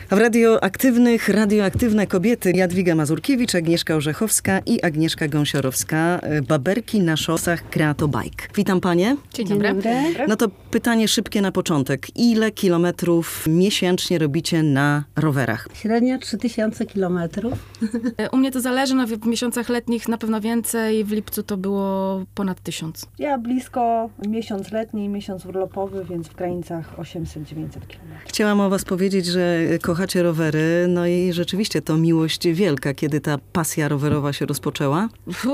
W radioaktywne kobiety Jadwiga Mazurkiewicz, Agnieszka Orzechowska i Agnieszka Gąsiorowska. Baberki na szosach Creato Bike. Witam panie. Dzień dobry. No to pytanie szybkie na początek. Ile kilometrów miesięcznie robicie na rowerach? Średnio 3000 kilometrów. U mnie to zależy, w miesiącach letnich na pewno więcej, w lipcu to było ponad 1000. Ja blisko, miesiąc letni, miesiąc urlopowy, więc w granicach 800-900 kilometrów. Chciałam o was powiedzieć, że kochacie rowery, no i rzeczywiście to miłość wielka, kiedy ta pasja rowerowa się rozpoczęła?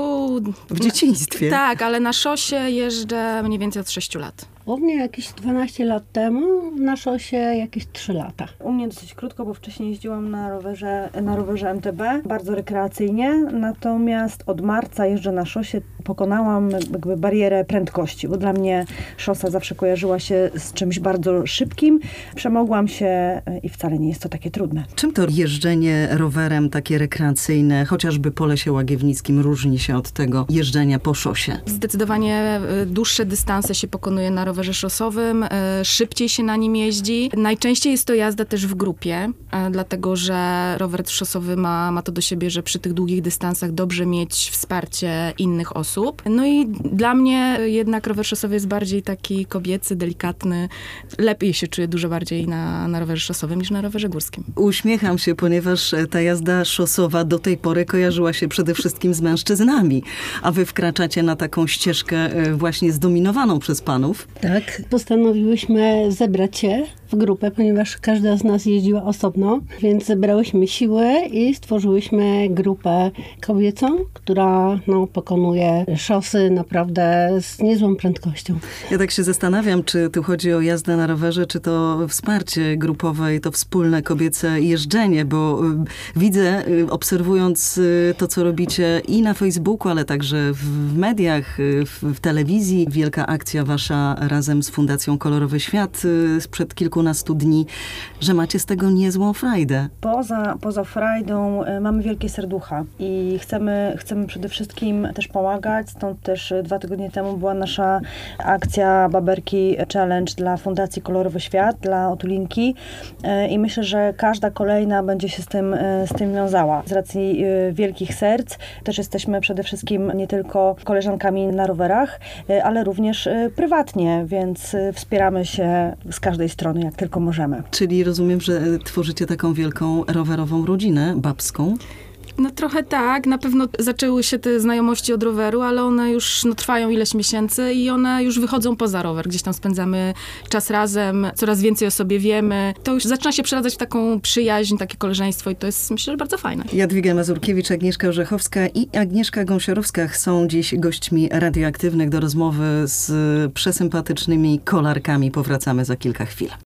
W dzieciństwie. Tak, ale na szosie jeżdżę mniej więcej od 6 lat. U mnie jakieś 12 lat temu, na szosie jakieś 3 lata. U mnie dosyć krótko, bo wcześniej jeździłam na rowerze MTB, bardzo rekreacyjnie, natomiast od marca jeżdżę na szosie. Pokonałam jakby barierę prędkości, bo dla mnie szosa zawsze kojarzyła się z czymś bardzo szybkim. Przemogłam się i wcale nie jest to takie trudne. Czym to jeżdżenie rowerem takie rekreacyjne, chociażby po Lesie Łagiewnickim, różni się od tego jeżdżenia po szosie? Zdecydowanie dłuższe dystanse się pokonuje na rowerze szosowym, szybciej się na nim jeździ. Najczęściej jest to jazda też w grupie, dlatego że rower szosowy ma to do siebie, że przy tych długich dystansach dobrze mieć wsparcie innych osób. No i dla mnie jednak rower szosowy jest bardziej taki kobiecy, delikatny. Lepiej się czuję dużo bardziej na rowerze szosowym niż na rowerze górskim. Uśmiecham się, ponieważ ta jazda szosowa do tej pory kojarzyła się przede wszystkim z mężczyznami, a wy wkraczacie na taką ścieżkę właśnie zdominowaną przez panów. Tak, postanowiłyśmy zebrać się w grupę, ponieważ każda z nas jeździła osobno, więc zebrałyśmy siły i stworzyłyśmy grupę kobiecą, która pokonuje szosy naprawdę z niezłą prędkością. Ja tak się zastanawiam, czy tu chodzi o jazdę na rowerze, czy to wsparcie grupowe i to wspólne kobiece jeżdżenie, bo widzę, obserwując to, co robicie i na Facebooku, ale także w mediach, w telewizji, wielka akcja wasza razem z Fundacją Kolorowy Świat sprzed kilkunastu dni, że macie z tego niezłą frajdę. Poza frajdą mamy wielkie serducha i chcemy przede wszystkim też pomagać. Stąd też 2 tygodnie temu była nasza akcja Baberki Challenge dla Fundacji Kolorowy Świat, dla Otulinki i myślę, że każda kolejna będzie się z tym wiązała. Z racji wielkich serc też jesteśmy przede wszystkim nie tylko koleżankami na rowerach, ale również prywatnie, więc wspieramy się z każdej strony, jak tylko możemy. Czyli rozumiem, że tworzycie taką wielką rowerową rodzinę babską. No trochę tak, na pewno zaczęły się te znajomości od roweru, ale one już trwają ileś miesięcy i one już wychodzą poza rower. Gdzieś tam spędzamy czas razem, coraz więcej o sobie wiemy. To już zaczyna się przeradzać w taką przyjaźń, takie koleżeństwo i to jest, myślę, że bardzo fajne. Jadwiga Mazurkiewicz, Agnieszka Orzechowska i Agnieszka Gąsiorowska są dziś gośćmi radioaktywnych do rozmowy z przesympatycznymi kolarkami. Powracamy za kilka chwil.